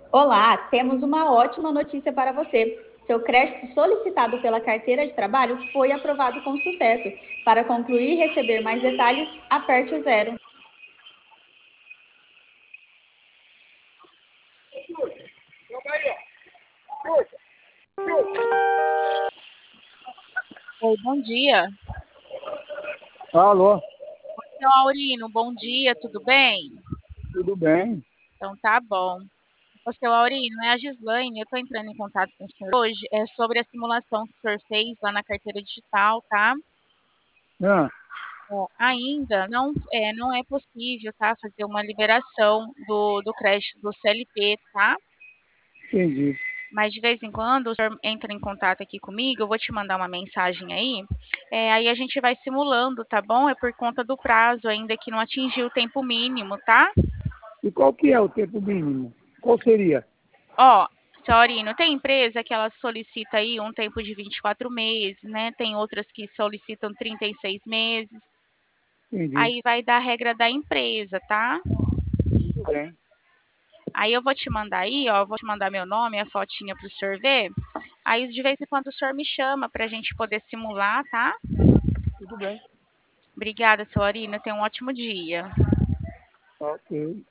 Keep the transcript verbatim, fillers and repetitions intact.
Olá, temos uma ótima notícia para você. Seu crédito solicitado pela carteira de trabalho foi aprovado com sucesso. Para concluir e receber mais detalhes, aperte o zero. Oi, bom dia. Alô, Seu Aurino, bom dia, tudo bem? tudo bem? Então tá bom. Ô, seu Aurino, é a Gislaine, eu estou entrando em contato com o senhor hoje, é sobre a simulação que o senhor fez lá na carteira digital, tá? Ah, É, ainda não é, não é possível, tá, fazer uma liberação do, do crédito do C L T, tá? entendi. Mas de vez em quando o senhor entra em contato aqui comigo, eu vou te mandar uma mensagem aí, é, aí a gente vai simulando, tá bom? É por conta do prazo ainda que não atingiu o tempo mínimo, tá? E qual que é o tempo mínimo? Qual seria? Ó, Teorino, tem empresa que ela solicita aí um tempo de vinte e quatro meses, né? Tem outras que solicitam trinta e seis meses. Entendi. Aí vai dar a regra da empresa, tá? Tudo bem, Aí eu vou te mandar aí, ó, vou te mandar meu nome, a fotinha pro senhor ver. Aí de vez em quando o senhor me chama pra gente poder simular, tá? tudo bem. Obrigada, Teorino. Tenha um ótimo dia. Ok.